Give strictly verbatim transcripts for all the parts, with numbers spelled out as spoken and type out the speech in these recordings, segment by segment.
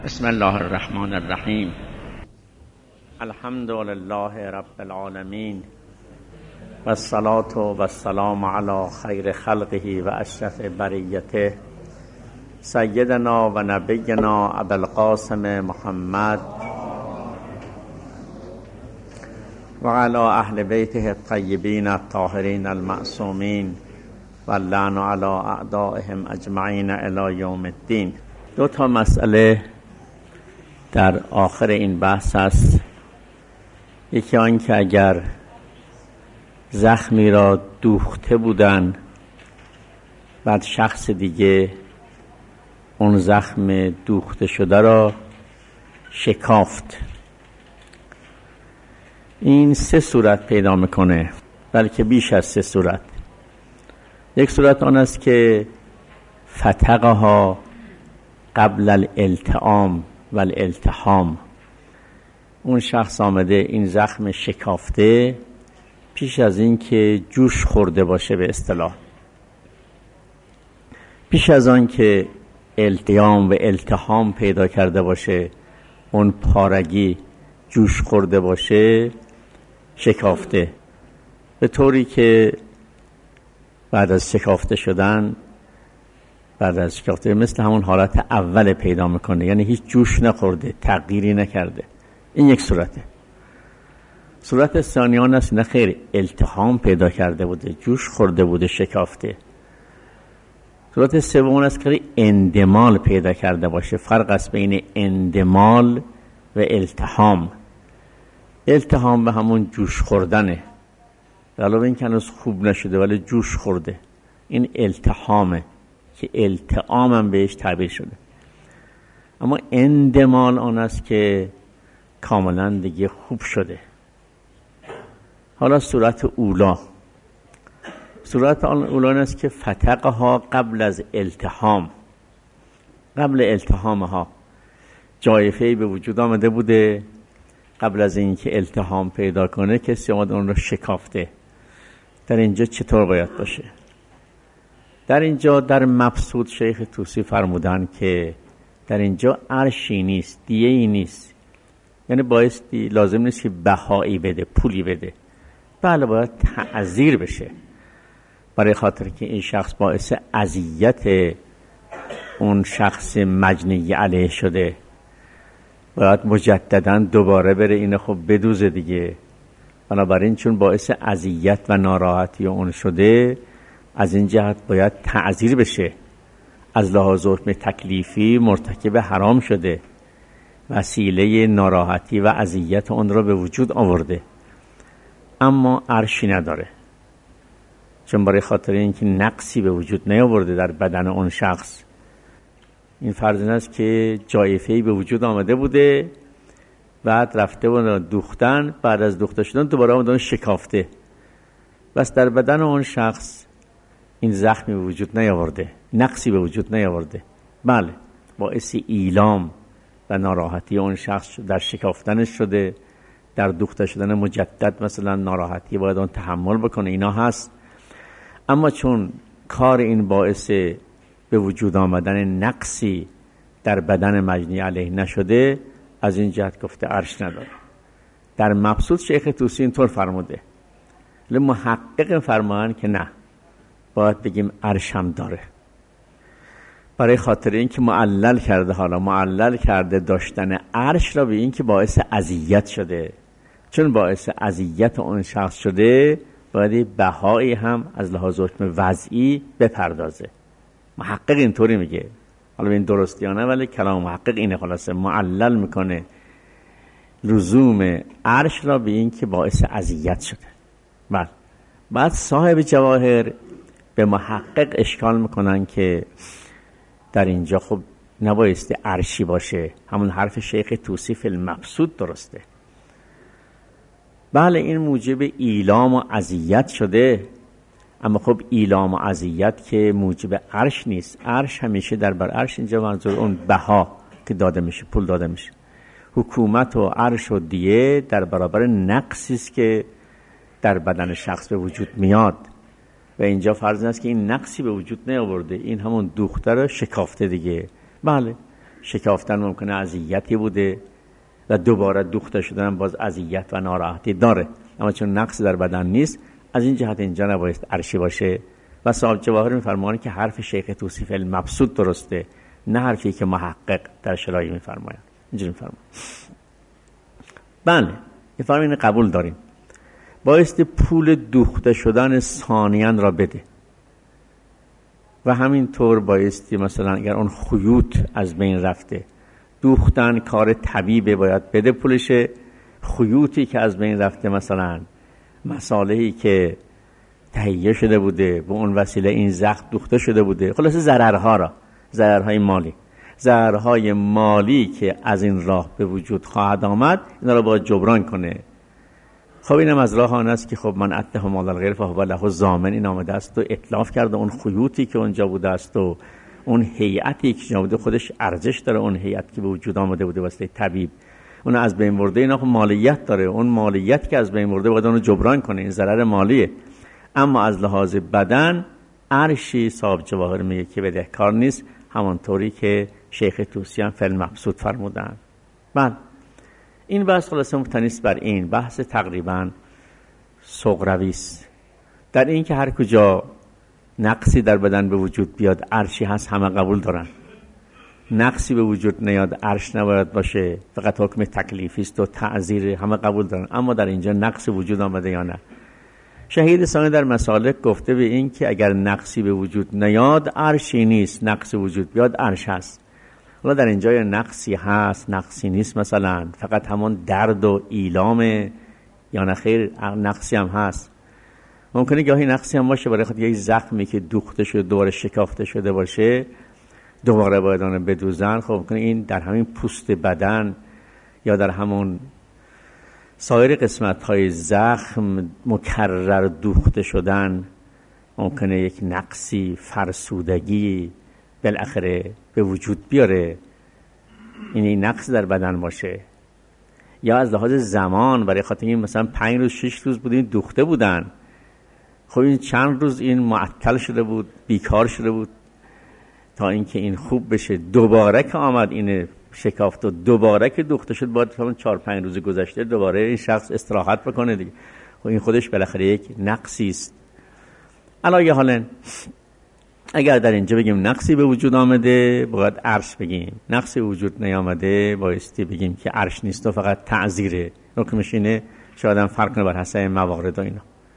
بسم الله الرحمن الرحیم. الحمد لله رب العالمین و الصلاة و السلام علی خیر خلقه و اشرف بریته سیدنا و نبینا ابوالقاسم محمد و علی اهل بیته الطیبین الطاهرین المعصومین و اللعن علی اعدائهم اجمعین الی یوم الدین. دو تا مسئله در آخر این بحث است. یکی آن که اگر زخمی را دوخته بودن، بعد شخص دیگه اون زخم دوخته شده را شکافت، این سه صورت پیدا میکنه، بلکه بیش از سه صورت. یک صورت آن است که فتقها قبل الالتئام و الالتحام، اون شخص آمده این زخم شکافته پیش از این که جوش خورده باشه، به اصطلاح پیش از آن که التیام و التحام پیدا کرده باشه، اون پارگی جوش خورده باشه، شکافته، به طوری که بعد از شکافته شدن بعد از شکافته مثل همون حالت اول پیدا میکنه، یعنی هیچ جوش نخورده، تغییری نکرده. این یک صورته. صورت ثانیان است نه خیر، التحام پیدا کرده بوده، جوش خورده بوده، شکافته. صورت سوم است که اندمال پیدا کرده باشه. فرق است بین اندمال و التحام. التحام به همون جوش خوردنه، علاوه این که هنوز خوب نشده ولی جوش خورده، این التحامه که التئام هم بهش تعبیر شده. اما اندمال آن است که کاملا دیگه خوب شده. حالا صورت اولا، صورت اولا است که فتقها قبل از التحام، قبل التحامها جایفه‌ای به وجود آمده بوده، قبل از اینکه التحام پیدا کنه کسی آمد اون رو شکافته. در اینجا چطور باید باشه؟ در اینجا در مبسوط شیخ طوسی فرمودن که در اینجا عرشی نیست، دیه‌ای نیست، یعنی بایستی لازم نیست که بهایی بده، پولی بده، بله باید تعزیر بشه، برای خاطر که این شخص باعث اذیت اون شخص مجنی علیه شده، باید مجددا دوباره بره اینو خب بدوزه دیگه. بنابراین چون باعث اذیت و ناراحتی اون شده، از این جهت باید تعزیر بشه، از لحاظ حکم تکلیفی مرتکب حرام شده، وسیله ناراحتی و اذیت اون را به وجود آورده، اما عرشی نداره، چون برای خاطر اینکه نقصی به وجود نیاورده در بدن اون شخص. این فرض این است که جایفه‌ای به وجود آمده بوده، بعد رفته و دوختن، بعد از دوخته شدن دوباره آمدن شکافته، بس در بدن اون شخص این زخمی به وجود نیاورده، نقصی به وجود نیاورده، بله باعث ایلام و ناراحتی اون شخص در شکافتنش شده، در دوخته شدن مجدد مثلا ناراحتی باید اون تحمل بکنه، اینا هست. اما چون کار این باعث به وجود آمدن نقصی در بدن مجنی علیه نشده، از این جهت گفته عرش نداره. در مبسوط شیخ طوسی اینطور فرموده، ولی محقق فرمان که نه، باید بگیم عرش هم داره، برای خاطر این که معلل کرده، حالا معلل کرده داشتن عرش را به این که باعث اذیت شده، چون باعث اذیت اون شخص شده باید بهایی هم از لحاظ حکم وضعی بپردازه. محقق اینطوری میگه، حالا این درستیانه ولی کلام محقق اینه، خلاصه معلل میکنه لزوم عرش را به این که باعث اذیت شده. بعد بعد صاحب جواهر به محقق اشکال میکنن که در اینجا خب نبایستی عرشی باشه، همون حرف شیخ طوسی فی المبسوط درسته، بله این موجب ایلام و اذیت شده، اما خب ایلام و اذیت که موجب عرش نیست. عرش همیشه در بر عرش، اینجا منظور اون بها که داده میشه، پول داده میشه. حکومت و عرش و دیه در برابر نقصی است که در بدن شخص به وجود میاد، و اینجا فرض است که این نقصی به وجود نیاورده، این همون دوخته رو شکافته دیگه. بله شکافتن ممکنه اذیتی بوده و دوباره دوخته شدن باز اذیت و ناراحتی داره، اما چون نقص در بدن نیست از این جهت اینجا نباید عرشی باشه. و صاحب جواهر میفرمایند که حرف شیخ طوسی فی المبسوط درسته، نه حرفی که محقق در شرایع میفرمایند. اینجوری میفرمایند. بله میفرمایند قبول داریم، بایستی پول دوخته شدن ثانیاً را بده و همینطور بایستی مثلا اگر اون خیوط از بین رفته، دوختن کار طبیبه باید بده پولشه، خیوطی که از بین رفته مثلا مصالحی که تهیه شده بوده به اون وسیله این زخم دوخته شده بوده، خلاصه ضررها را، ضررهای مالی ضررهای مالی که از این راه به وجود خواهد آمد اینا را باید جبران کنه. خب اینم از راه آن است که خب من اتهم مال الغیر فهو له ضامن، این آمده است و اتلاف کرده اون خیوطی که اونجا بوده است و اون هیئتی که اونجا خودش ارزش داره، اون هیئت که به وجود آمده بوده واسه طبیب اون از بین برده، اینا خب مالیت داره، اون مالیت که از بین برده باید اون رو جبران کنه، این ضرر مالیه. اما از لحاظ بدن عرشی صاحب جواهر میگه که بدهکار نیست، همانطوری که شیخ طوسی هم فی المبسوط فرمودن. بله این بحث خلاصه مبتنیست بر این بحث تقریبا صغروی است، در این که هر کجا نقصی در بدن به وجود بیاد عرشی هست، همه قبول دارن. نقصی به وجود نیاد عرش نباید باشه، فقط حکم تکلیفی است و تعزیر، همه قبول دارن. اما در اینجا نقص وجود آمده یا نه؟ شهید ثانی در مسالک گفته به این که اگر نقصی به وجود نیاد عرشی نیست، نقص وجود بیاد عرش هست. حالا در اینجا یا نقصی هست نقصی نیست، مثلا فقط همون درد و ایلامه یا نه خیر نقصی هم هست. ممکنه گاهی نقصی هم باشه برای خود یه زخمی که دوخته شده دوباره شکافته شده باشه، دوباره باید آن بدوزن. خب ممکنه این در همین پوست بدن یا در همون سایر قسمت های زخم مکرر دوخته شدن ممکنه یک نقصی، فرسودگی بالاخره به وجود بیاره، این این نقص در بدن باشه. یا از لحاظ زمان برای خاطر این مثلا پنج روز شش روز بود این دوخته بودن، خب این چند روز این معطل شده بود، بیکار شده بود تا اینکه این خوب بشه، دوباره که آمد این شکافت و دوباره که دوخته شد باید همون چهار پنج روز گذشته دوباره این شخص استراحت بکنه دیگه. خب این خودش بالاخره یک نقصی است. علاوه حالا اگر در اینجا بگیم نقصی به وجود آمده باید عرش بگیم، نقصی به وجود نیامده بایستی بگیم که عرش نیست و فقط تعزیره. حکمش اینه، شاید هم فرق کنه بر حسب موارد و اینا.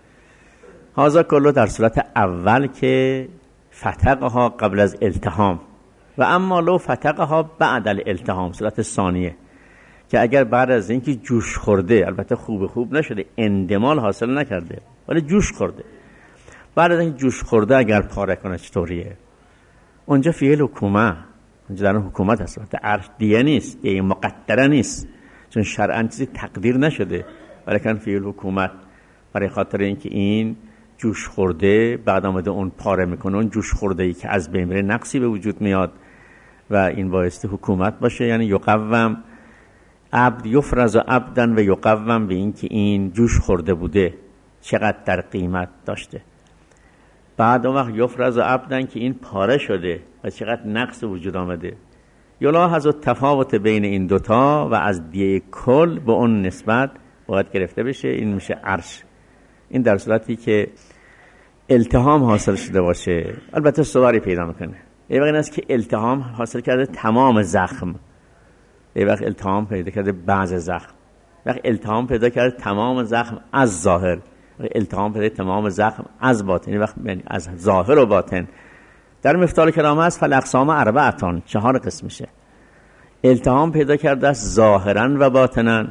هذا کلو در صورت اول که فتقها قبل از التهام، و اما لو فتقها بعد الالتهام، صورت ثانیه که اگر بعد از اینکه جوش خورده، البته خوب خوب نشده، اندمال حاصل نکرده ولی جوش خورده، بعد از اینکه جوش خورده اگر پاره کنه چطوریه؟ اونجا فعل حکومت، اونجا در حکومت هست، عرش دیگه نیست، دیگه مقدره نیست، چون شرعاً چیزی تقدیر نشده، ولی کن فعل حکومت برای خاطر اینکه این جوش خورده بعد آمده اون پاره میکنه، اون جوش خورده ای که از بین میره نقصی به وجود میاد و این بایستی حکومت باشه. یعنی یقوم عبد یفرز عبدن و یقوم به این که این جوش خورده بوده چقدر در قیمت داشته، بعد اون وقت یفرز عبدن که این پاره شده و چقدر نقص وجود آمده. یلاحظ التفاوت بین این دوتا و از دیه کل به اون نسبت باید گرفته بشه، این میشه عرش. این در صورتی که التهام حاصل شده باشه، البته صوری پیدا میکنه. یه وقت این است که التهام حاصل کرده تمام زخم، یه وقت التهام پیدا کرده بعض زخم، وقت التهام پیدا کرده تمام زخم از ظاهر، التهام پیدا تمام زخم از باطن، یه وقت یعنی از ظاهر و باطن. در مفتاح کرامه است فالاقسام اربعتان، چهار قسم میشه. التهام پیدا کرده است ظاهرا و باطنا،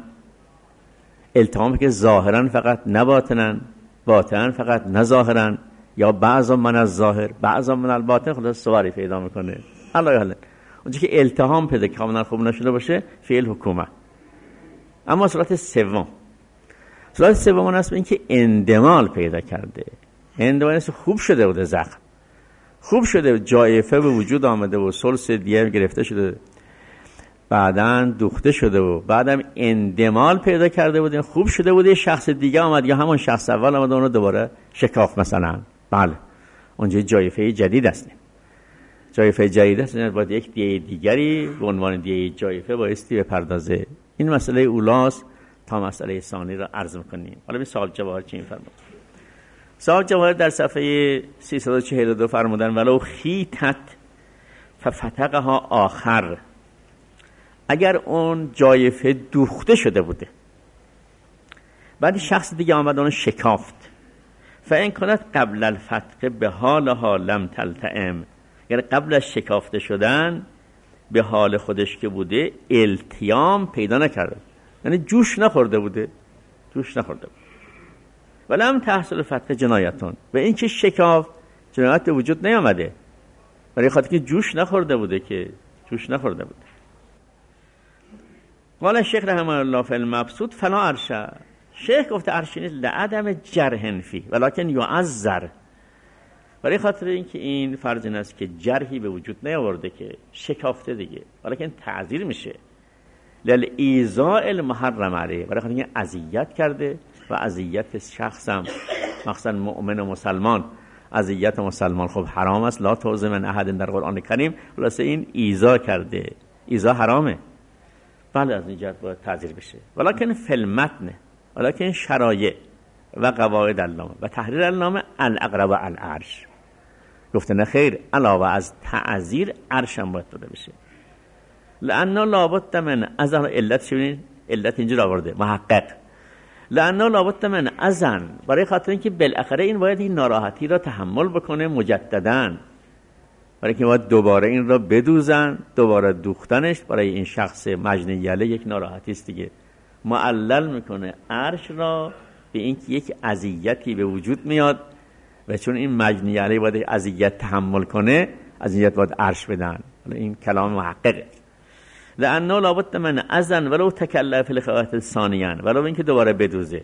التهام که ظاهرا فقط نه باطنا، باطنا فقط نه ظاهرا، یا بعض من از ظاهر بعض من الباطن، خلاص سواری پیدا میکنه. الله حالا اونجا که التهام پیدا که کاملا خوب نشده باشه فعل حکومت. اما صورت سوم، صورت سوم اون است این که اندمال پیدا کرده، اندمال است خوب شده بوده، زخم خوب شده، جایفه به وجود آمده و سلس دیه گرفته شده، بعداً دوخته شده و بعدم اندمال پیدا کرده بوده، خوب شده بوده، شخص دیگه آمد یا همون شخص اول آمد اونو دوباره شکاف مثلا، بله اونجا جایفه جدید است. جایفه جدید است، باید یک دیه دیگری به عنوان دیه جایفه بایستی بپردازه. این مسئله اولاست تا مسئله ثانی را عرض می‌کنیم. حالا به صاحب جواهر چی می‌فرماید؟ صاحب جواهر در صفحه سیصد و چهل و دو فرمودن ولو خیتت ففتقها آخر، اگر اون جایفه دوخته شده بوده بعد شخص دیگه آمد اون شکافت، فإن کانت قبل الفتق به حالها لم تلتئم، یعنی قبل از شکافته شدن به حال خودش که بوده التیام پیدا نکرده، یعنی جوش نخورده بوده، جوش نخورده بود. ولم تحصل فتق جنایتون، و این که شکاف جنایت به وجود نیامده برای خاطر که جوش نخورده بوده، که جوش نخورده بوده. قال شیخ رحمه الله فی المبسوط فلا عرش، شیخ گفته عرش نیست لعدم جرح فی ولکن یعذر، برای خاطر اینکه این فرض این است که جرحی به وجود نیاورده که شکافته دیگه، ولکن تعذیر میشه للایذاء المحرم علیه، برای خاطر اینکه اذیت کرده و اذیت شخصم مخصوصا مؤمن و مسلمان، اذیت مسلمان خب حرام است، لا تعذ من احد در قرآن کریم، خلاصه این ایذا کرده، ایذا حرامه، بله از این جهت باید تعذیر بشه. ولکن فی المتن، ولکن شرایع و قواعد علامه و تحریر علامه الاقرب العرش، گفته نه خیر، علاوه از تعذیر عرش هم باید داده بشه. لأنه لابد من اذن، علت شبین علت اینجا آورده محقق، لأنه لابد من اذن، برای خاطر اینکه بالاخره این باید این ناراحتی را تحمل بکنه مجدداً، برای که باید دوباره این را بدوزن، دوباره دوختنش برای این شخص مجنی یله یک ناراحتی است دیگه، معلل میکنه عرش را به اینکه یک اذیتی به وجود میاد و چون این مجنی یله باید اذیت تحمل کنه، اذیت باید عرش بدن. حالا این کلام محققه. لأنه لابد من اذن ولو تکلف فی الخوات ثانیاً، ولو اینکه دوباره بدوزه.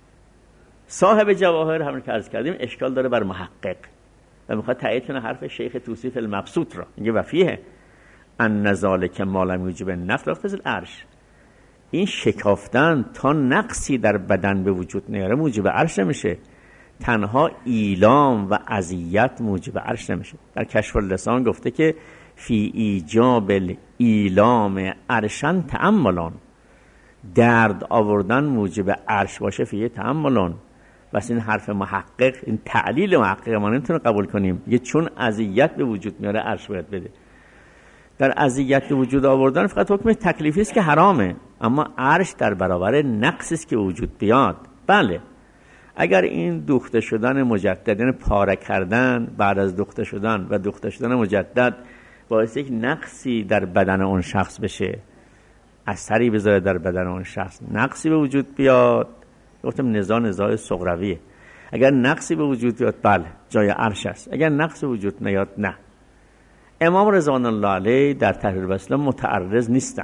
صاحب جواهر همون که عرض کردیم اشکال داره بر محقق و میخواد تایید کنه حرف شیخ توصیف المبسوط را، میگه وفیه ان ذالک ما لم یوجب النفل اقتضی العرش، این شکافتن تا نقصی در بدن به وجود نیاره موجب عرش نمیشه، تنها ایلام و اذیت موجب عرش نمیشه. در کشف اللسان گفته که فی ایجاب ایلام عرشن تأملان، درد آوردن موجب عرش باشه فی تأملان. بس این حرف محقق، این تعلیل محقق ما نمیتونه قبول کنیم، یه چون اذیت به وجود میاره عرش باید بده. در اذیت به وجود آوردن فقط حکم تکلیفی است که حرامه، اما عرش در برابر نقصی است که وجود بیاد. بله اگر این دوخته شدن مجدد، یعنی پاره کردن بعد از دوخته شدن و دوخته شدن مجدد باعث یک نقصی در بدن اون شخص بشه، اثری بذاره در بدن اون شخص، نقصی به وجود بیاد، گفتم نزاع نزاع صغرویه. اگر نقصی به وجود بیاد بله جای عرش است، اگر نقصی به وجود نیاد نه. امام رضوان الله علیه در تحریر وصله متعرض نیستن،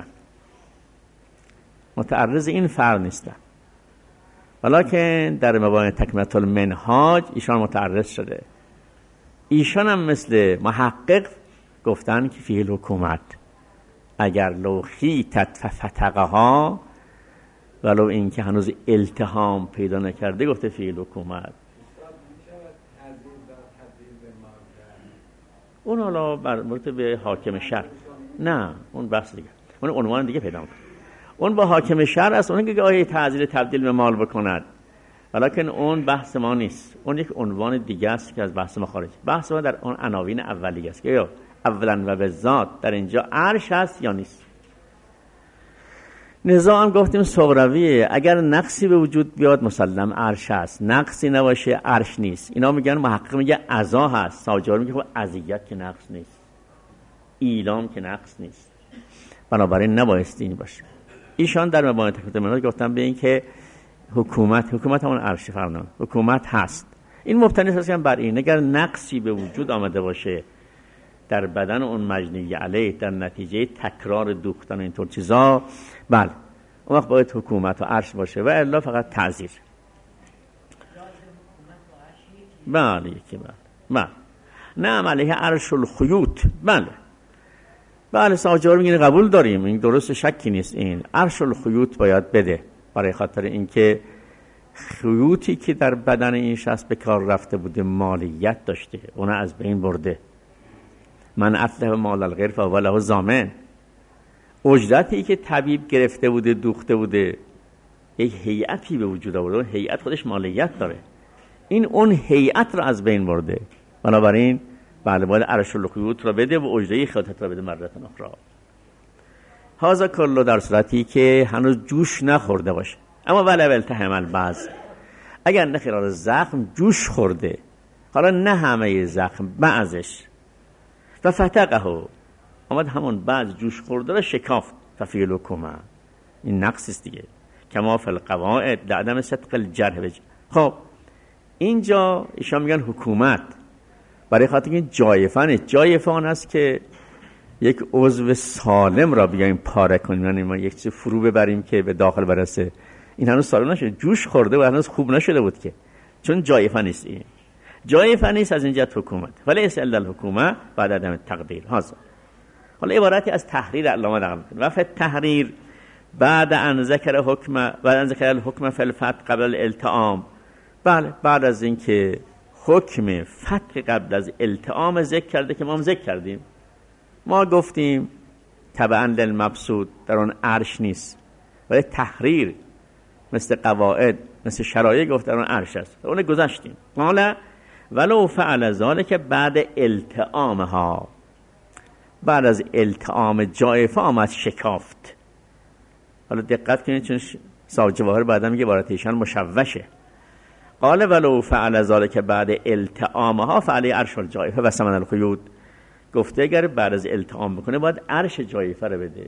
متعرض این فرق نیستن، ولیکن در مبانی تکمله المنهاج ایشان متعرض شده. ایشان هم مثل محقق گفتن که فیه الحکومت، اگر لو خیتت ففتقها، ولو این که هنوز التهام پیدا نکرده گفته فیه الحکومت. اون حالا مربوط به حاکم شهر، نه اون بحث دیگه، اون عنوان دیگه پیدا میکنه، اون با حاکم شهر است، اون که آیه تعزیر تبدیل به مال بکند، ولیکن اون بحث ما نیست، اون یک عنوان دیگه است که از بحث ما خارج. بحث ما در اون عناوین اولیه است که یا اولا و به ذات در اینجا عرش هست یا نیست. نزاع هم گفتیم صغرویه، اگر نقصی به وجود بیاد مسلم عرش هست، نقصی نباشه عرش نیست. اینا میگن محقق میگه عزا هست، ساجار میگه خب اذیت که نقص نیست، ایلام که نقص نیست، بنابراین نبایستی این باشه. ایشان در مبانی تکمله المنهاج گفتن به این که حکومت، حکومت همون عرش فرمان، حکومت هست. این مبتنی است بر این اگر نقصی به وجود آمده باشه در بدن اون مجنی علیه در نتیجه تکرار دوختن اینطور چیزا، بله اون وقت باید حکومت و عرش باشه و الا فقط تعزیر. بله یکی بله بله نه علیه عرش الخیوط، بله بله ساجار میگه قبول داریم، این درست شکی نیست، این عرش الخیوط باید بده، برای خاطر اینکه خیوطی که در بدن این شخص به کار رفته بوده مالیت داشته، اون از بین برده من اتلف مال الغیر فهو له ضامن. اجرتی که طبیب گرفته بوده دوخته بوده یک هیئتی به وجود آورده، اون هیئت خودش مالیت داره، این اون هیئت رو از بین برده، بنابراین بله باید عرش القیوت را بده و اجره خیاطت را بده مرتن اخرى. هذا کلو در صورتی که هنوز جوش نخورده باشه. اما ولو التهم البعض، اگر نه خلال زخم جوش خورده، حالا نه همه زخم بعضش، و فتقه آمد همون بعض جوش خورده را شکافت، ففیل حکومه، این نقص است دیگه، کما فی القواعد لعدم صدق الجرح بج. خب اینجا ایشان میگن حکومت برای خاطر این جایفه جایفه آن است که یک عضو سالم را بیایم پاره کنیم، یعنی ما یک چیز فرو ببریم که به داخل برسه. این هنوز سالم نشده، جوش خورده و هنوز خوب نشده بود که، چون جایفه نیست. این جایفه نیست، از اینجا حکومت ولی اسال الحکومه بعد عدم تقدیر. هازا حالا عبارتی از تحریر علامه نقل می‌کنه. و فی التحریر بعد ان ذکر حکم بعد ان ذکر الحکم فی الفتح قبل الالتئام. بله بعد از اینکه حکم فتح قبل از التئام ذکر کرده که ما هم ذکر کردیم، ما گفتیم تبعا للمبسوط در اون عرش نیست، ولی تحریر مثل قواعد مثل شرایع گفت در اون عرش است، اون گذاشتیم. قال ولو فعل ذلک بعد التئامها، بعد از التئام جایفه آمد شکافت. حالا دقت کنید چون صاحب جواهر بعدا میگه عبارت ایشان مشوشه. قال ولو فعل ذلک بعد التئامها فعلی عرش الجایفه و ثمن القیود. گفته اگر بعد از التئام بکنه باید عرش جایفه رو بده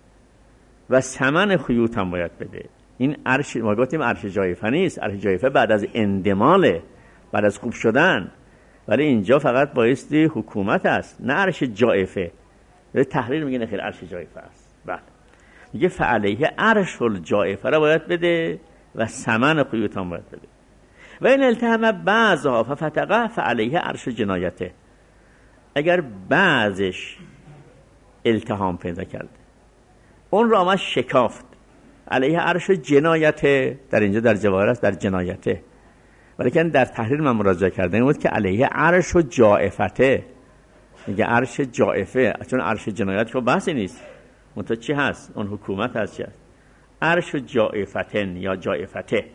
و ثمن خیوط هم باید بده. این عرش ما گفتیم عرش جایفه نیست، عرش جایفه بعد از اندماله، بعد از خوب شدن، ولی اینجا فقط بایستی حکومت است نه عرش جایفه. ولی تحریر میگه نخیر عرش جایفه است. بله میگه فعلیه عرش الجایفه رو باید بده و ثمن خیوط هم باید بده. و این التهم بعضها ففتقه فعلیه عرش جنایته، اگر بعضش التهام پیدا کرده اون را آمد شکافت، علیه عرش جنایته، در اینجا در جواهر است در جنایته، ولیکن در تحریر من مراجعه کردم این بود که علیه عرش و جائفته، میگه عرش جائفه، چون عرش جنایت که بحثی نیست، منتها چی هست؟ اون حکومت هست. چی هست؟ عرش و جائفتن یا جائفته.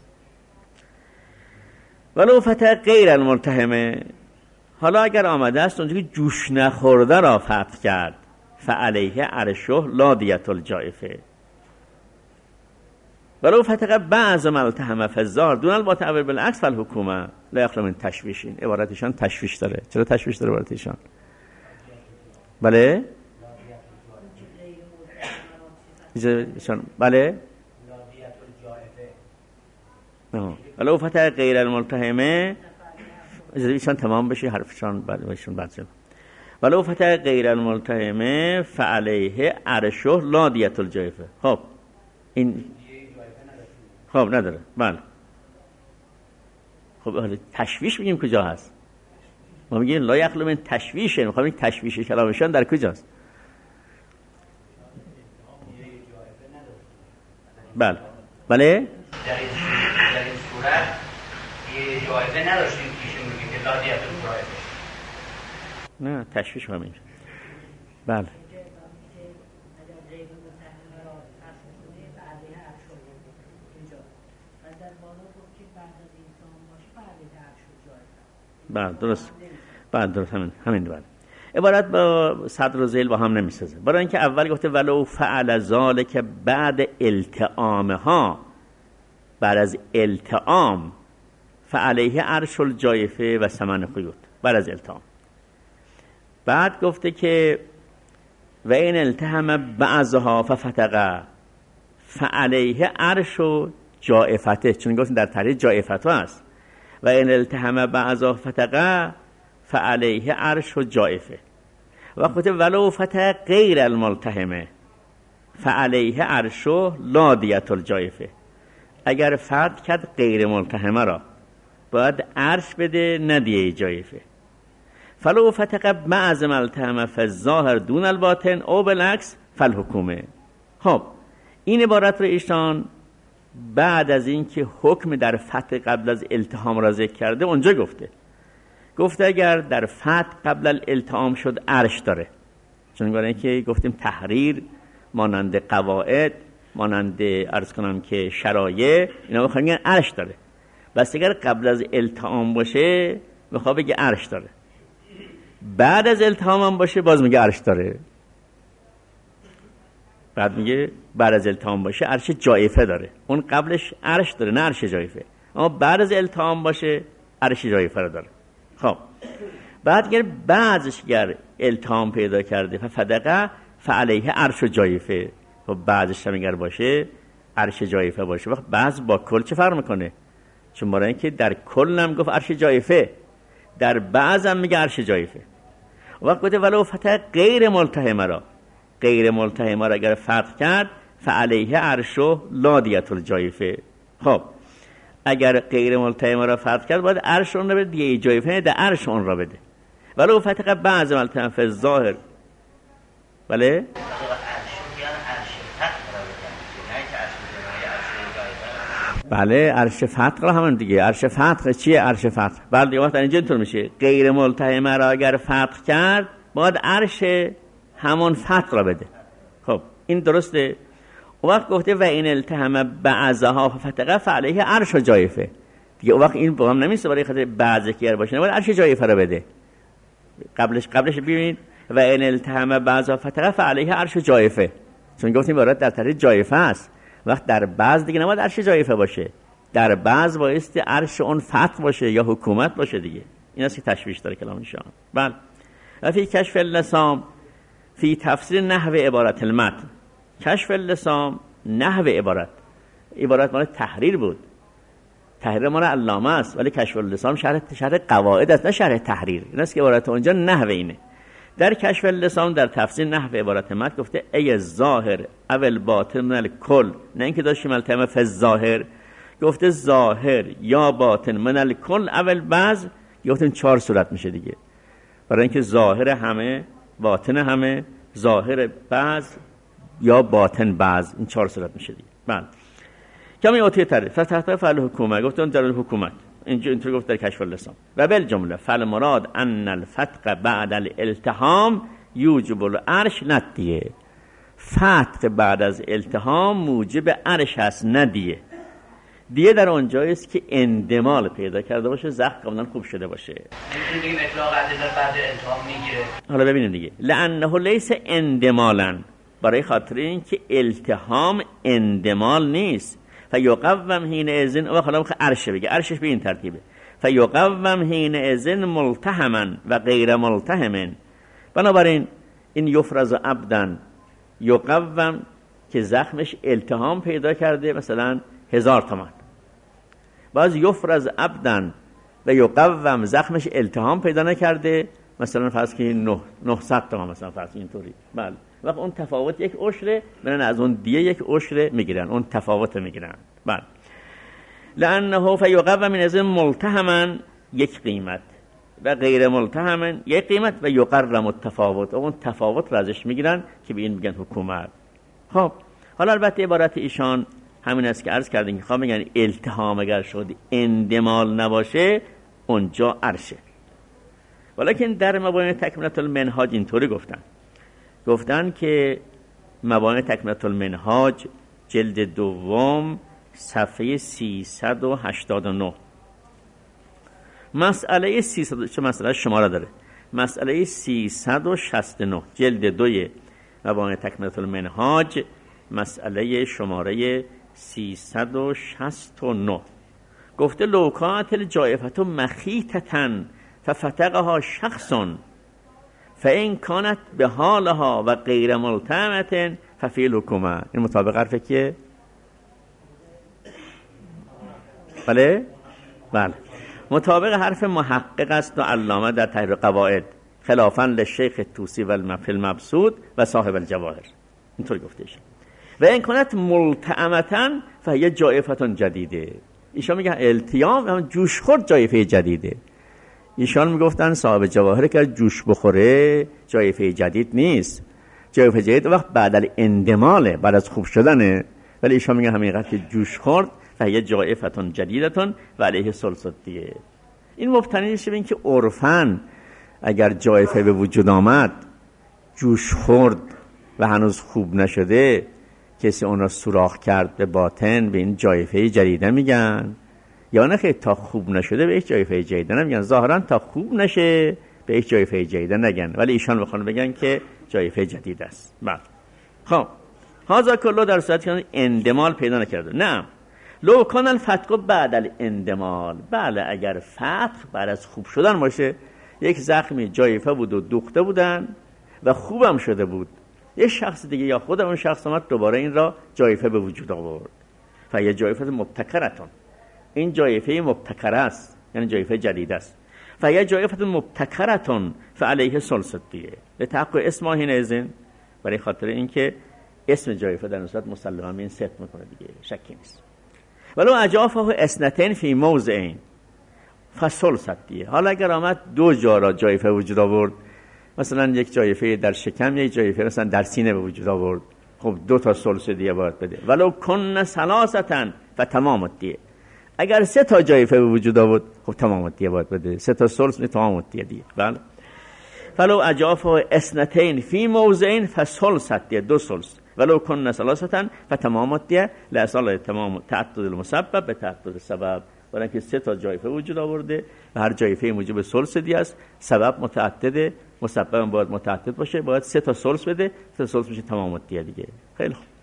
ولو فتح غیر الملتهمه، حالا اگر آمده است اونجا که جوش نخورده را فتح کرد، فعلیه عرشه لا دیت الجائفه. ولو فتح بعض ملتهم فزار دون الباطن بالعکس فالحکومه لا یخلو من تشویش. این عبارتشان تشویش داره. چرا تشویش داره عبارتشان؟ بله بله ولو فتح غیر الملتهمه ایشان تمام بشه حرفشان بعد بهشون بعد شد. ولو فتح غیر الملتهمه فعلیه عرشه لا دیت الجائفه. خب این خب نداره. بله خب حالا تشویش میگیم کجا هست؟ ما میگیم لا یخلو من تشویشه، میخوام این تشویش کلامشان در کجاست؟ بله بله در این صورت یه جایزه نداشتیم پیشون میگیم که لا دیت الجائفه. نه تشویش همین. بله بله درست. بله درست همین همین بله. عبارت با صدر و ذیل با هم نمیسازه، برای اینکه اول گفته ولو فعل ذلک بعد التئامها، بعد از التئام فعلیه عرش الجایفه و ثمن خیوط، بعد از التئام. بعد گفته که و این التهم بعضها ففتقه فعلیه عرش و جائفته، چون گفتیم در تحریر جائفته است. و این التهم بعضها فتقه فعلیه عرش و جائفه. و گفته ولو فتح غیر الملتهمه فعلیه عرش و لا دیت الجائفه، اگر فرد کرد غیر ملتهمه را باید عرش بده ندیه جائفه. فلو فتق بعض ملتهمه فالظاهر دون الباطن او بالعکس فالحکومه. خب این عبارت رو ایشان بعد از اینکه حکم در فتح قبل از التهام را ذکر کرده اونجا گفته گفته اگر در فتح قبل الالتهام شد عرش داره، چون گونه که گفتیم تحریر مانند قواعد مانند عرض کنم که شرایع اینا بخوام بگن عرش داره. بس اگر قبل از التهام باشه میخواد بگه عرش داره، بعد از التهام هم باشه باز میگه عرش داره. بعد میگه بعد از التهام باشه عرش جایفه داره. اون قبلش عرش داره نه عرش جایفه، اما بعد از التهام باشه عرش جایفه رو داره. خب بعد اگر بعضش اگر التهام پیدا کرده ففدقه فعلیه عرش جایفه، و بعضش هم اگر باشه عرش جایفه باشه. وقت بعض با کل چه فرق میکنه؟ چون برای اینکه در کل هم گفت عرش جایفه، در بعض هم میگه عرش جایفه. وقت گفته ولو فتح غیر ملتهمه را، غیر ملتهمه را اگر فتح کرد فعلیه عرش لا دیت الجایفه. خب اگر غیر ملتهمه را فتح کرد باید عرش اون را بده دیگه، جایفه در عرش اون را بده. ولو فتح بعض ملتهمه فی الظاهر، بله بله عرش فتح را همون دیگه. عرش فتح چیه؟ عرش فتح بله دیگه. وقت اینجا اینطور میشه غیر ملتهمه را اگر فتح کرد باید عرش همون فتح را بده. خب این درسته. اون وقت گفته و این التهمه بعضها ففتقه فعلیه عرش جایفه دیگه. اون وقت این با هم نمیشه برای خاطر بعضی که باشه باید عرش جایفه را بده. قبلش قبلش ببینید و این التهمه بعضها فتقه فعلیه عرش جایفه، چون گفتیم عبارت در طریق جایفه است. وقت در بعض دیگه نباید عرش جایفه باشه، در بعض بایستی عرش اون فتح باشه یا حکومت باشه دیگه. این است که تشویش داره کلام ایشان. بله و فی کشف اللسان فی تفسیر نحو عبارت المتن. کشف اللسان نحو عبارت، عبارت مال تحریر بود، تحریر مال علامه است، ولی کشف اللسان شرح شرح قواعد است نه شرح تحریر. این است که عبارت اونجا نحو اینه. در کشف اللسان در تفسیر نحو عبارت متن گفته ای ظاهر اول باطن من الکل، نه اینکه داشتیم التمه فی الظاهر، گفته ظاهر یا باطن من الکل اول بعض، گفتیم چهار صورت میشه دیگه، برای اینکه ظاهر همه باطن همه، ظاهر بعض یا باطن بعض، این چهار صورت میشه دیگه. بله کمی اوتی تره فتحت فعل حکومت، گفتن در حکومت اینجا اینطور گفت در کشف اللسان و بل جمله فعل مراد ان الفتق بعد الالتهام یوجب العرش ندیه. فتق بعد از التهام موجب عرش هست ندیه. دیگه در اونجایی است که اندمال پیدا کرده باشه، زخم کاملا خوب شده باشه. نمی‌تونیم اطلاق ادله بعد التهام میگیره. حالا ببینید دیگه لانه لیس اندمالا، برای خاطر این که التهام اندمال نیست. فیقوم حین اذن و خلاص عرش بگه، عرشش به این ترتیبه فیقوم حین اذن ملتهما و غیر ملتهم. بنابراین این یفرز عبدن یقوم که زخمش التهام پیدا کرده مثلا هزار تومان، باز یفرز عبدن و یقوم زخمش التهام پیدا نکرده مثلا فرض که نهصد تومان مثلا فرض اینطوری. بله وقت اون تفاوت یک عشره، برن از اون دیگه یک عشره میگیرن، اون تفاوت میگیرن. بله لانه فیقوم من از ملتهما یک قیمت و غیر ملتهما یک قیمت و یقرم التفاوت، اون تفاوت را ازش میگیرن که به این میگن حکومت. خب حالا البته عبارت ایشان همین است که عرض کردیم که خواهم میگن التهام اگر شد اندمال نباشه اونجا عرشه. ولیکن در مبانی تکمله المنهاج اینطوری گفتن گفتن که مبانی تکمله المنهاج جلد دوم صفحه سیصد و هشتاد و نه مسئله سیصد چه مسئله شماره داره، مسئله سیصد و شصت و نه جلد دوی مبانی تکمله المنهاج مسئله شماره سیصد و شصت و نه گفته لوکات الجائفه مخیطتن ففتقها شخصون فإن كانت به حالها و غیر ملتهمة ففی الحکومه. این مطابق حرفه که بله بله مطابق حرف محقق است و علامه در تحریر قواعد خلافاً للشیخ توسی و المبسوط و صاحب الجواهر اینطور گفته شد. و این کانت ملتهمة فهی جائفه جدیده. ایشان میگن التیام هم جوش خورد جایفه جدیده. ایشان میگفتن صاحب جواهر که جوش بخوره جایفه جدید نیست، جایفه جدید وقت بعد از اندماله، بعد از خوب شدنه. ولی ایشان میگن همین قدر که جوش خورد فهی جایفه جدیدتون و علیه سلسطیه. این مبتنی میشه به اینکه عرفاً اگر جایفه به وجود آمد، جوش خورد و هنوز خوب نشده، کسی اون را سوراخ کرد به باطن، به این جایفه جدیده میگن، یا نه خیلی تا خوب نشده به یک جایفه جدیده نمیگن. ظاهرا تا خوب نشه به یک جایفه جدیده نگن، ولی ایشان بخوان بگن که جایفه جدید است. بله. خب هذا کله در صورتی که اندمال پیدا نکرده. نه لو کان الفتق بعد الاندمال، بله اگر فتق بعد از خوب شدن باشه، یک زخمی جایفه بود و دوخته بودن و خوبم شده بود، یک شخص دیگه یا خود اون شخص اومد دوباره این را جایفه به وجود آورد، فیه جایفه مبتکرتون، این جایفه مبتکر است، یعنی جایفه جدید است. فیه جایفه مبتکرتون فعلیه ثلث دیه لتحقق اسمه حینئذ، برای خاطر اینکه اسم جایفه در نصرت مسلما این ست میکنه دیگه، شکی نیست. ولو اجافه اثنتین فی موضعین فثلث دیه. حالا اگر آمد دو جا را جایفه وجود آورد، مثلا یک جایفه در شکم، یک جایفه مثلا در سینه به وجود آورد، خب دو تا ثلث دیه باید بده. ولو کن ثلاثه فتمام الدیه، اگر سه تا جایفه به وجود آورد، خب تمام الدیه باید بده، سه تا ثلث می تمام الدیه دیگه. بله. فلو اجافه اثنتین فی موضعین فثلث دیه، دو ثلث. ولو کن ثلاثه فتمام الدیه لاصل تمام تعدد المسبب به تعدد سبب، برای اینکه سه تا جایفه وجود آورده و هر جایفه موجب ثلث دیه است، سبب متعدد، مسبب هم باید متعدد باشه، باید سه تا ثلث بده، سه ثلث میشه تمام الدیه دیگه. خیلی خوب.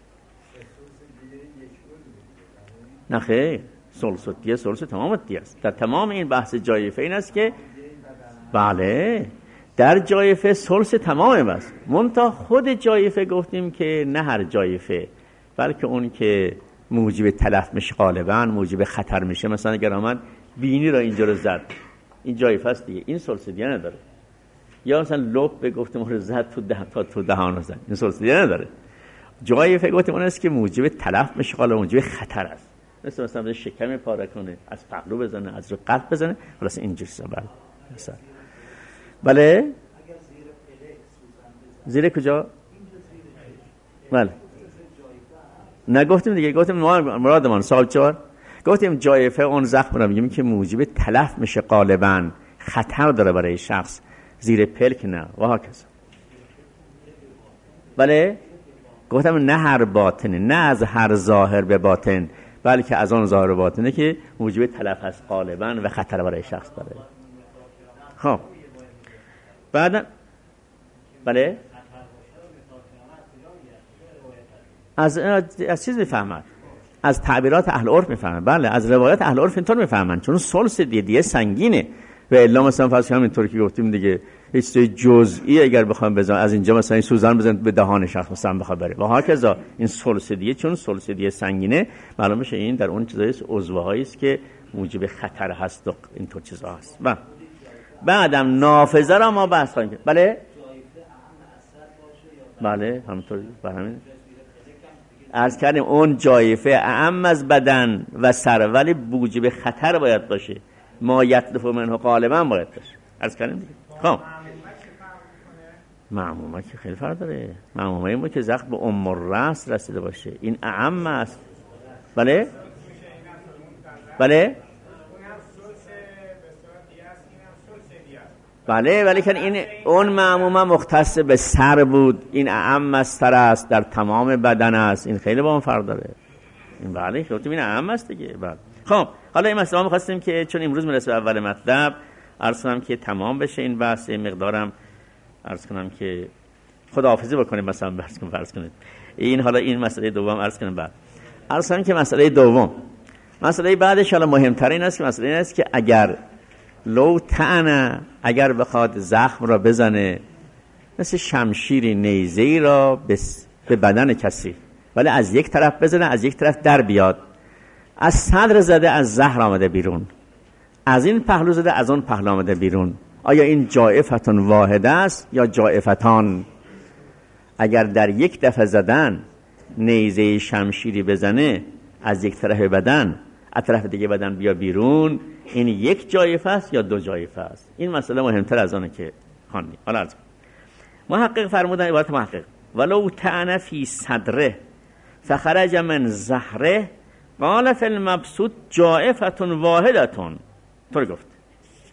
نه خیر، ثلث دیه ثلث تمام دیه است. در تمام این بحث جایفه این است که بله در جایفه ثلث تمامه، بس منتها خود جایفه گفتیم که نه هر جایفه، بلکه اون که موجب تلف میشه غالبا، موجب خطر میشه. مثلا اگر آمد بینی را اینجا رو زد، این جایفه است دیگه، این ثلث دیه نداره. یا مثلا لب به گفتیم رو زد تو ده تا تو دهان زد، این ثلث دیه نداره. جایفه گفتیم اون است که موجب تلف میشه غالبا، موجب خطر است، مثل مثلا شکم پاره کنه، از پهلو بزنه، از رو قلب بزنه، خلاص اینجوری است. بله مثلا بله زیر کجا؟ بله نگفتیم دیگه، گفتیم مرادمان صاحب چهار، گفتیم جایفه اون زخم رو میگیم که موجب تلف میشه غالبا، خطر داره برای شخص، زیر پلک نه و هاکذا. بله گفتم نه هر باطنه، نه از هر ظاهر به باطن، بلکه از آن ظاهر باطنه که موجب تلف هست غالبا و خطر برای شخص داره. خب بعد بله از از چیز میفهمد، از تعبیرات اهل عرف میفهمن. بله از روایات اهل عرف اینطور میفهمن، چون ثلث دیه دیه سنگینه و الا مثلا فرض همینطور که گفتیم دیگه، هیچ چیز جزئی اگر بخوام بزنم از اینجا مثلا این سوزن بزنم به دهان شخص مثلا بخوام بره و هاکذا، این ثلث دیه چون ثلث دیه سنگینه معلوم میشه این در اون چیزای عضوهایی است که موجب خطر هست و اینطور چیزا هست. و بعدم نافذه را ما بحث خواهیم کرد. بله بله همینطور همین عرض کردیم اون جایفه اعم از بدن و سر، ولی موجب خطر باید باشه، ما یتلف منه غالبا باید باشه. عرض کردیم دیگه. خب معمومه که خیلی فرق داره، معمومه این بود که زخم به ام الراس رسیده باشه، این اعم است. بله بله بله ولی که این اون معمومه مختص به سر بود، این اعم از سر است، در تمام بدن است، این خیلی با اون فرق داره. این بله گفتیم این اعم است دیگه. بله خب حالا این مسئله ما می‌خواستیم که چون امروز میرسه به اول مطلب عرض کنم که تمام بشه این بحث، مقدارم عرض کنم که خداحافظی بکنیم مثلا بحث کنیم فرض کنید این. حالا این مسئله دوم عرض کنم. بعد عرض کنم که مسئله دوم، مسئله بعدش حالا مهمتر این است که مسئله این است که اگر لو طعنه، اگر بخواد زخم را بزنه مثل شمشیری نیزه‌ای را به بدن کسی، ولی از یک طرف بزنه از یک طرف در بیاد، از صدر زده از ظهر آمده بیرون، از این پهلو زده از اون پهلو آمده بیرون، آیا این جائفتون واحد است یا جائفتان؟ اگر در یک دفعه زدن نیزه شمشیری بزنه از یک طرف بدن از طرف دیگه بدن بیا بیرون، این یک جایفه است یا دو جایفه است؟ این مسئله مهمتر از آنه که خواندیم. حالا عرض محقق فرمودن عبارت محقق ولو طعن فی صدره فخرج من ظهره قال فی المبسوط جائفه واحدتون، طور گفت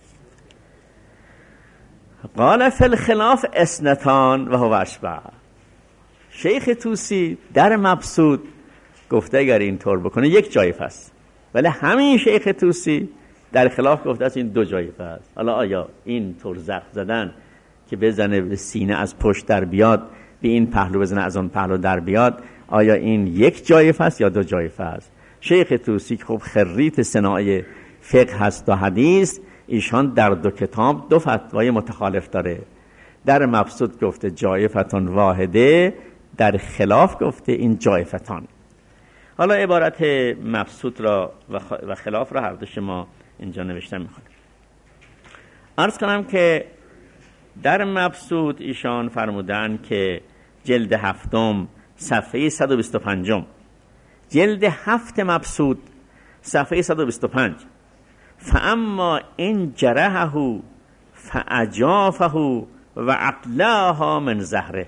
قال فی الخلاف اثنتان و هو اشبه. شیخ طوسی در مبسوط گفته اگر این طور بکنه یک جایفه است، ولی همین شیخ طوسی در خلاف گفته است این دو جایفه است. حالا آیا این طور زخم زدن که بزنه به سینه از پشت در بیاد، به این پهلو بزنه از اون پهلو در بیاد، آیا این یک جایفه است یا دو جایفه است؟ شیخ طوسی که خب خریت صنایع فقه هست و حدیث، ایشان در دو کتاب دو فتوای متخالف داره. در مبسوط گفته جایفتان واحده، در خلاف گفته این جایفتان. حالا عبارت مبسوط را و خلاف را هر دو شما اینجا نوشتم میخونم. عرض کنم که در مبسوط ایشان فرمودن که جلد هفتم صفحه صد و بیست و پنج، جلد هفت مبسوط صفحه صد و بیست و پنج، فاما این جرحه فاجافه و عقلاها من زهره.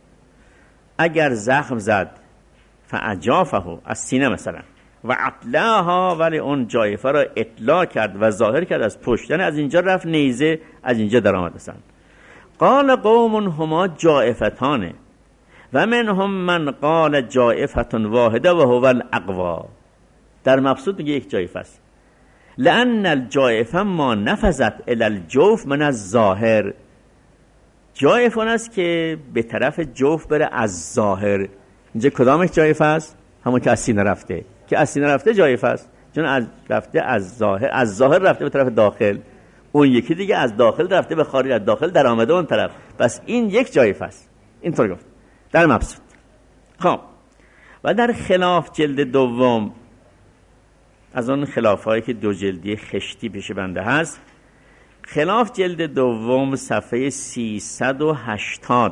اگر زخم زد فاجافه از سینه مثلا، و عقلاها ولی اون جایفه را اطلاع کرد و ظاهر کرد از پشت، یعنی از اینجا رفت نیزه از اینجا در آمد مثلا. قال قوم هما جائفتان و منهم من قال جائفتون واحده و هو الاقوا. در مبسوط میگه یک جایفه است، لأن الجائفه ما نفذت الی الجوف من الظاهر. جایفه اون است که به طرف جوف بره از ظاهر. اینجا کدامش جایفه است؟ همون که از سینه رفته، که از سینه رفته جایفه است، چون از رفته از ظاهر، از ظاهر رفته به طرف داخل. اون یکی دیگه از داخل رفته به خارج، از داخل در آمده اون طرف. پس این یک جایفه است. اینطور گفت در مبسوط. خب و در خلاف جلد دوم، از اون خلافایی که دو جلدی خشتی پیش بنده هست، خلاف جلد دوم صفحه سیصد و هشتاد،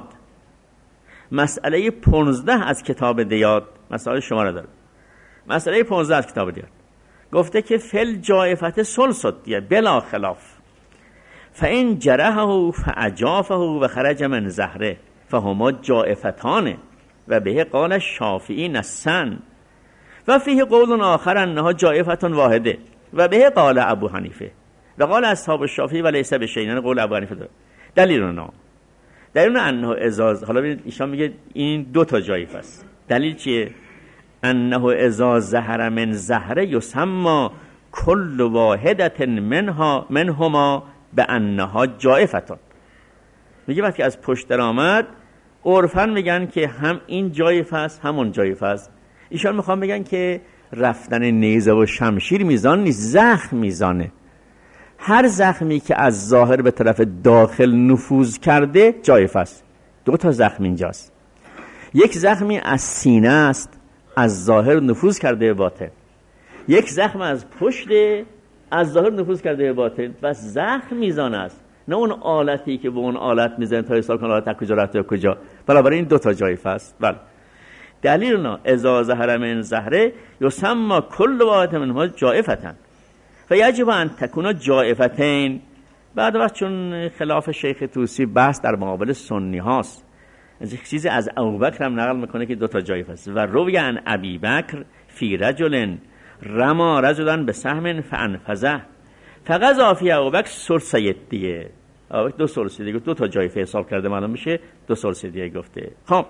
مسئله پانزده از کتاب دیات، مسئله شما را داره، مسئله پانزده از کتاب دیات گفته که فل جایفت سلسد دیه بلا خلاف، فاین جرحه فاجافه و خرج من زهره فهما جائفتانه و به قال شافعی نسن و فیه قول آخر انها جائفتون واحده و به قال ابو حنیفه و قال اصحاب الشافعی و لیس بشیء. قول ابو حنیفه داره. دلیل اون دلیل انه ازاز، حالا ببینید ایشان میگه این دو تا جایفه است. دلیل چیه؟ انه اذا ظهر من زهره یسمى کل واحده منها منهما بانها جائفتون. میگه وقتی از پشت در آمد، عرفاً میگن که هم این جایفه است همون جایفه است. ایشان میخوان بگن که رفتن نیزه و شمشیر میزان نیست، زخم میزانه. هر زخمی که از ظاهر به طرف داخل نفوذ کرده جایفه است. دو تا زخم اینجاست. یک زخمی از سینه است، از ظاهر نفوذ کرده به باطن. یک زخم از پشت، از ظاهر نفوذ کرده به باطن. بس زخم میزان است، نه اون آلتی که به اون آلت میزنه تا حساب کنه آلت کجا رفته کجا. بنابراین این دو تا جایفه است. بله. دلیل نه اذا ظهر من زهره یسمى کل واحده منها جائفتن فیجب ان تکون جائفتین. بعد وقت چون خلاف شیخ طوسی بحث در مقابل سنی هاست، از یک چیزی از ابوبکر هم نقل میکنه که دو تا جایفه است. و روی عن ابی بکر فی رجل رما رجلا بسهم فانفذه فقضا فی ابوبکر ثلث دیه. ابوبکر دو ثلث دیه، دو تا جایفه حساب کرده، معلوم میشه دو ثلث دیه گفته. خب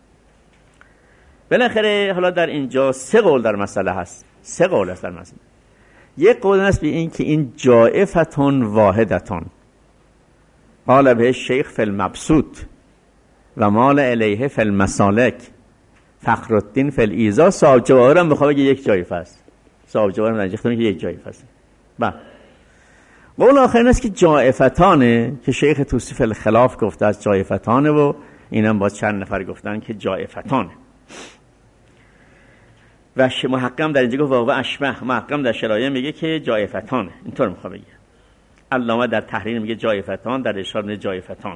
بالاخره حالا در اینجا سه قول در مسئله هست، سه قول است در مسئله. یک قول هست به این که این جائفتون واحدتون قال به شیخ فی المبسوط و مال الیه فی المسالک فخرالدین فی الایضاح. صاحب جواهر هم بخواه بگه یک جایفه است، صاحب جواهر هم در اینجا که یک جایفه است. با قول آخر این است که جائفتانه، که شیخ طوسی فی الخلاف گفته از جائفتانه و اینم با چند نفر گفتن که جائفتانه. و محقم در اینجا گفت و اشبه، محقم در شرایع میگه که جایفتانه، اینطور میخواد بگه. علامه در تحریر میگه جایفتان، در اشاره میگه جایفتان.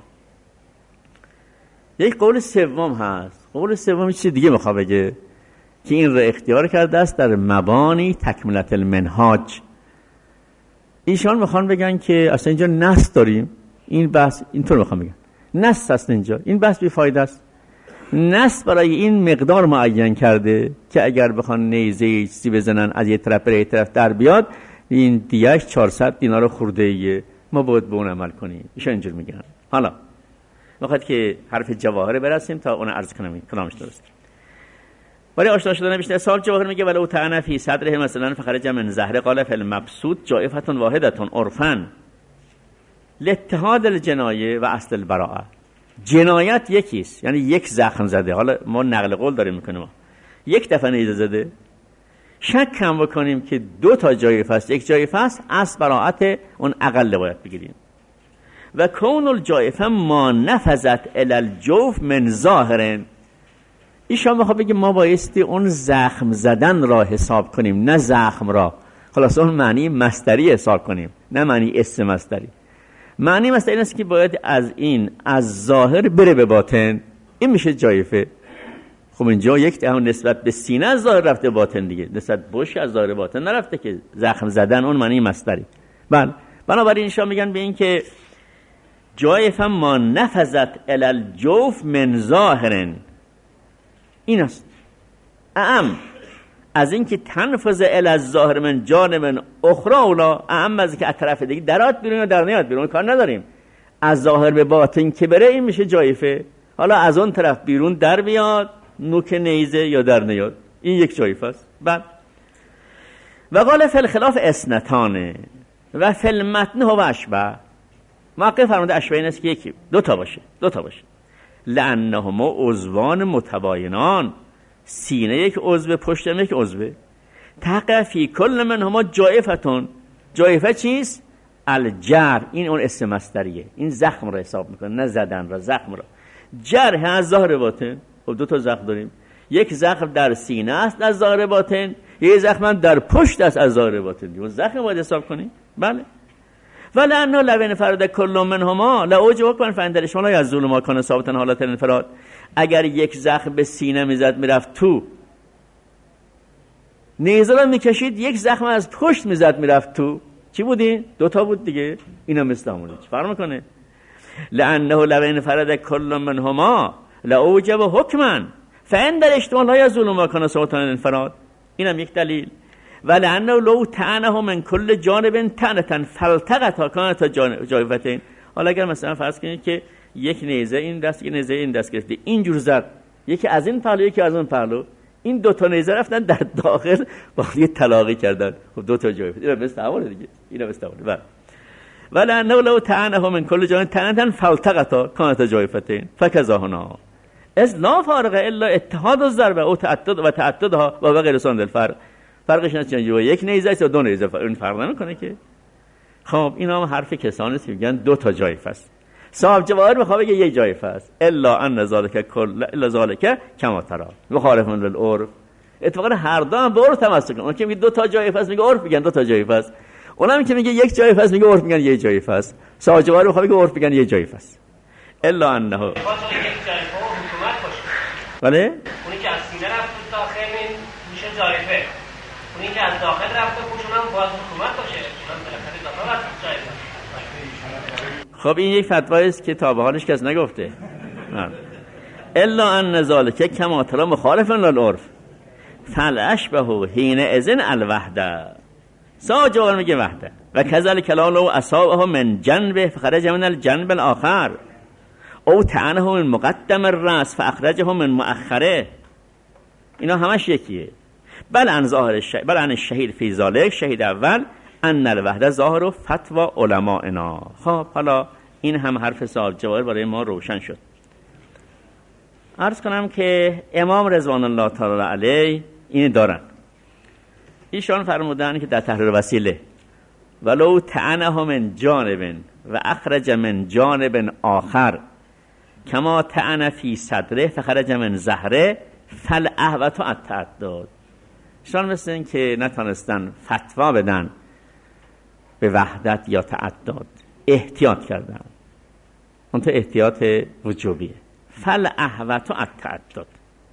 یک قول سوم هست. قول سوم چیز دیگه میخواد بگه که این رو اختیار کرده است در مبانی تکملت المنهاج. ایشان میخوان بگن که اصلا اینجا نص داریم، این بحث اینطور میخوان بگن نص هست اینجا، این بحث بی فایده است. نص برای این مقدار معین کرده که اگر بخوان نیزه چیزی بزنن از یه طرف به یه طرف در بیاد، این دیگهش چهارصد دینار خورده ایه، ما باید به اون عمل کنیم. ایشان اینجور میگن. حالا وقتی که حرف جواهر برسیم تا اون عرض کنم کلامش درست. برای آشنا شدن بیشتر سال جواهر میگه ولو تعن فی صدره مثلا فخرج من زهره قال فی المبسوط جائفه واحده عرفا لاتحاد الجنایه و اصل البراءه. جنایت یکیست، یعنی یک زخم زده. حالا ما نقل قول داریم میکنیم، ما یک دفعه نیزه زده، شک کم بکنیم که دو تا جایفه است، یک جایفه است، اصل براءت اون اقل باید بگیریم. و کون الجایفه ما نفذت الی الجوف من ظاهرن. ایشان میخواد بگه ما بایستی اون زخم زدن را حساب کنیم، نه زخم را. خلاص اون معنی مصدری حساب کنیم، نه معنی اسم مصدری. معنی مصدری این است که باید از این از ظاهر بره به باطن، این میشه جایفه. خب اینجا یک دهم نسبت به سینه از ظاهر رفته باطن دیگه، نسبت بوش از ظاهر باطن نرفته که زخم زدن، اون معنی مصدری. بله، بنابراین ایشان میگن به این که جایفه ما نفذت الی الجوف من ظاهرن، این است. اعم از این که تنفذ الی الظاهر من جانب اخرى اولا، اعم از این که از طرف دیگه درات بیرون یا در نیاد بیرون، کار نداریم. از ظاهر به باطن که بره این میشه جایفه. حالا از اون طرف بیرون در بیاد، نوک نیزه یا در نیاد، این یک جایفه است. بعد و قال فی الخلاف اسنتانه و فی المتن هو اشبه. موقع فرموده اشبه این است که یکی دو تا باشه، دو تا باشه. لانهما عضوان متباینان، سینه یک عضو، پشت یک عضو. تقع فی کل منهما جایفتون. جایفه چیست؟ الجرح. این اون اسم مصدریه، این زخم را حساب میکنه، نه زدن را، زخم را. جرح از ظاهر باطن. خب دو تا زخم داریم، یک زخم در سینه است از ظاهر باطن، یک زخم در پشت است از ظاهر باطن. اون زخم باید حساب کنی. بله. ولی انه لبن فرد کل منهما لاوجه کن فندرش ولا یزول ما کان ثابتا حالت الانفراد. اگر یک زخم به سینه میزد میرفت تو، نیزه را میکشید یک زخم از پشت میزد میرفت تو، چی بودی؟ دوتا بود دیگه. اینا مثل همونه، فرق میکنه. لانه لبن فرد کل منهما لاوجه حکما فاندر اجتماع لا یزول ما کان ثابتا الانفراد. اینم یک دلیل. ولی انه لو تعنه من کل جانب تعنتن فلتقتا کانتا جایفتین. حالا اگر مثلا فرض کنید که یک نیزه این دست، یک نیزه این دست گرفته، اینجور زد، یکی از این پهلو یکی از اون پهلو، این دو تا نیزه رفتن در داخل با یه تلاقی کردن، خب دو تا جایفت. اینا مثل اوله دیگه، اینا مثل اوله. بله. ولی انه لو تعنه من کل جانب تعنتن فلتقتا کانتا جایفتین فکذا هنا از لا فارق الا اتحاد الضربه او تعدد و تعددها و غیر ساند الفرق. فرقش نیست یا یک نیزه است یا دو نیزه، اون فرق نمیکنه که. خب اینا هم حرف کسانی است میگن دو تا جایفه است. صاحب جواهر میخواد بگه یک جایفه است. الا ان ذالک کل الا ذالک کما ترى مخالف للعرف. اتفاقا هر دو هم به عرف تمسک کنن. اون که میگه دو تا جایفه است میگه عرف میگن دو تا جایفه است. اونم که میگه یک جایفه است میگه عرف میگن یک جایفه است. صاحب جواهر میخواد بگه عرف میگن یک جایفه است. الا انه یک جایفه حکومت باشه. بله؟ اونی که از سینه رفت داخل میشه جایفه. اونی که از داخل رفته خوشون هم باید حکومت باشه. اونم بالاخره داخل رفت جایفه. خب این یک فتوایی است که تا به حالش کس نگفته. الا ان ذالک کما ترى مخالف للعرف فالاشبه حين اذن الوحده. ساجور میگه وحده و کذل کلام لو اصابه من جنبه فخرج من الجنب الاخر او تعنه من مقدم الراس فاخرجه من مؤخره. اینا همش یکیه. بل ان ظاهر الشهید بل ان الشهید فی ذلک، شهید اول ان الوحده ظاهر فتوا علمائنا. خب حالا این هم حرف صاحب جواهر برای ما روشن شد. عرض کنم که امام رضوان الله تعالی علیه این دارن. ایشان فرمودن که در تحریر وسیله ولو تعنه من جانب و اخرج من جانب آخر کما تعنه فی صدره فخرج من زهره فالاحوط التعدد. ایشان مثل این که نتونستن فتوا بدن به وحدت یا تعدد، احتیاط کردن. اون تو احتیاط وجوبیه. فالاحوط التعدد.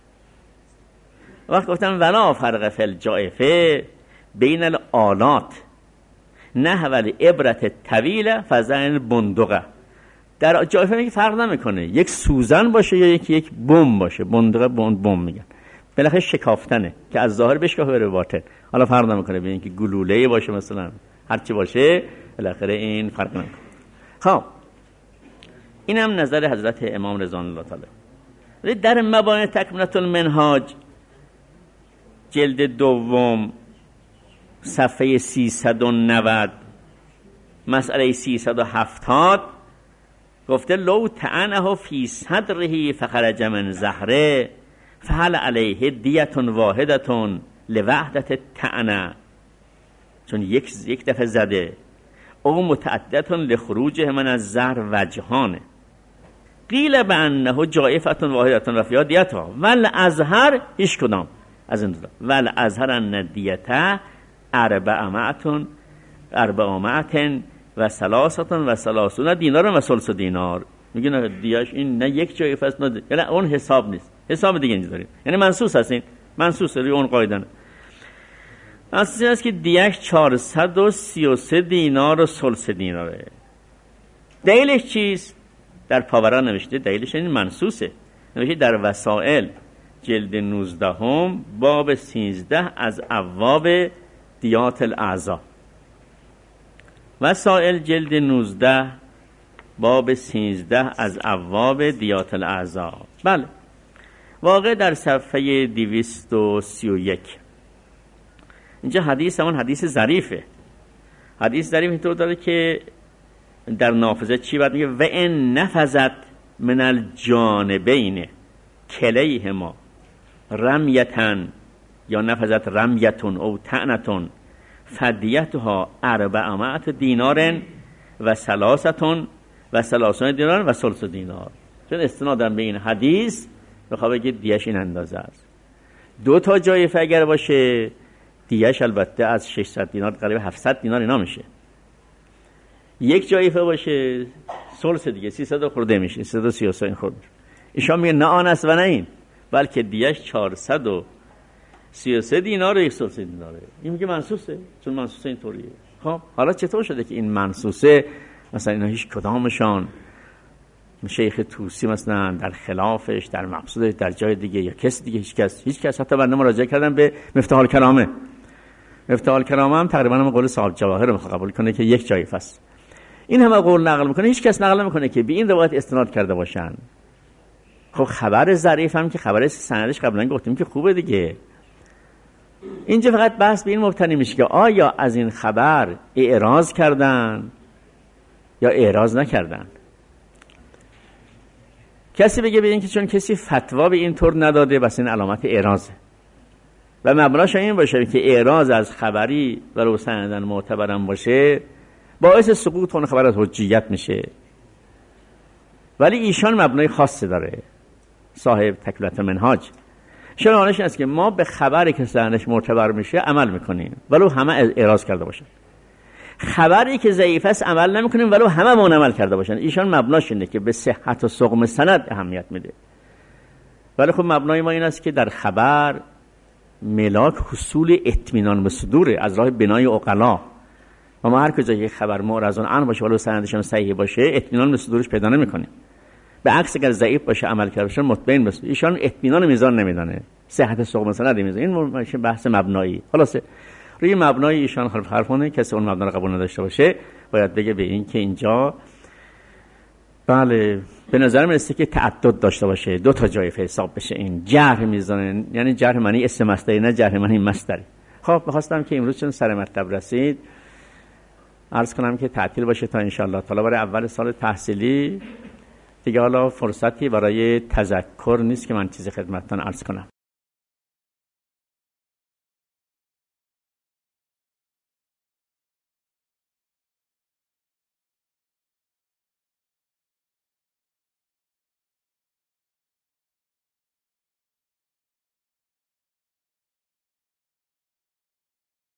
وقت گفتم ولا فرق فی الجائفه بین الآلات نحو الابرة طویله فزن بندقه. در جائفه میگه فرق نمیکنه یک سوزن باشه یا یکی یک بم باشه. بندقه بند بم میگن. بالاخره شکافتنه که از ظاهر بشکافه به باطن. حالا فرق نمیکنه بین اینکه گلوله باشه مثلا هر چی باشه، بالاخره این فرق نمیکنه. خب اینم نظر حضرت امام رضوان الله تعالی. ولی در مبانی تکمله المنهاج جلد دوم صفحه سیصد و نود مسئله سیصد و هفتاد گفته لو طعنه فی صدره فخرج من زهره فهل علیه دیت واحدة لوحدة الطعنه، چون یک یک دفعه زده، او متعددة لخروجه من الزهر وجهانه. قیل بانه جائفة واحدة و فیها دیتها ول ازهر هیچ کدام از این دو ول ازهر ان دیته اربعمائة اربعمائة و ثلاثة و ثلاثون دینار و ثلث دینار. میگن دیاش این نه یک جایفه است نه، یعنی اون حساب نیست، حساب دیگه اینجا داریم، یعنی منصوص هست، این منصوص روی اون قاعده اصلی است که دیش چهارصد و سی و سه دینار و ثلث دیناره. دلیلش چیست؟ در پاورا نوشته دلیلش این منصوصه، نوشته در وسائل جلد نوزده هم باب سیزده از ابواب دیات الاعضا. وسائل جلد نوزده باب سیزده از ابواب دیات الاعضا. بله، واقع در صفحه دویست و سی و یک. اینجا حدیث همون حدیث ظریفه. حدیث ظریف اینطور داره که در نافذه چی بعد میگه و ان نفذت من الجانبین کلیهما رمیتن یا نفذت رمیتون او طعنتون فدیتها اربعمائة دینار و ثلاثتون و ثلاثون دینار و ثلث دینار. چون استنادم به این حدیث بخواه بگه دیش این اندازه است. دو تا جایفه اگر باشه دیش البته از ششصد دینار قریب هفتصد دینار اینا میشه. یک جایفه باشه ثلث دیگه سیصد خورده میشه، سیصد و سی و سه خورده. ایشان میگه نه آن است و نه این، بلکه دیش چهارصد و سی و سه دینار و یک ثلث دیناره. این میگه منصوصه، چون منصوصه اینطوریه. خب حالا چطور شده که این منصوصه مثلا اینا هیچ کدامشان شیخ طوسی مثلا در خلافش در مقصودش در جای دیگه یا کس دیگه هیچ کس هیچ کس حتی بنده مراجعه کردم به مفتاح الکرامه. مفتاح الکرامه هم تقریبا هم قول صاحب جواهر رو قبول کنه که یک جایفه است. این همه قول نقل میکنه، هیچ کس نقل نمیکنه که به این روایت استناد کرده باشن. خب خبر ظریف هم که خبر سندش قبلا گفتیم که خوبه دیگه. اینجا فقط بحث به این مبتنی میشه که آیا از این خبر اعراض کردن یا اعراض نکردن. کسی بگه به این که چون کسی فتوا به این طور نداده بس این علامت اعراضه و مبناش این باشه که اعراض از خبری و رو سندن معتبرم باشه باعث سقوط اون خبر از حجیت میشه. ولی ایشان مبنای خاصی داره، صاحب تکمله المنهاج. شرانش است که ما به خبری که سندش معتبر میشه عمل میکنیم ولو همه اعراض کرده باشن، خبری که ضعیف است عمل نمیکنیم ولو همه مون عمل کرده باشن. ایشان مبناش اینه که به صحت و سقم سند اهمیت میده. ولی خب مبنای ما این است که در خبر ملاک حصول اطمینان به صدوره از راه بنای عقلا و ما هر کجا یک خبر معرضون عن باشه ولو سندشون صحیح باشه اطمینان به صدورش پیدا نمیکنیم. به عکس اگر ضعیف باشه عمل کرده باشه مطمئن باشه. ایشان اطمینان میزان نمیدانه، صحت سقم سند میزان. این بحث مبنایی. خلاصه روی مبنای ایشان حرف حرفونه. کسی اون مبنا رو قبول نداشته باشه باید بگه به این که اینجا بله به نظر میرسه که تعدد داشته باشه، دو تا جای حساب بشه. این جرح میزانه، یعنی جرح معنی اسم مصدری نه جرح معنی مصدری. خب می‌خواستم که امروز چون سر مطلب رسید عرض کنم که تعطیل باشه تا ان شاء الله تعالی برای اول سال تحصیلی دیگه. حالا فرصتی برای تذکر نیست که من چیزی خدمتتون عرض کنم.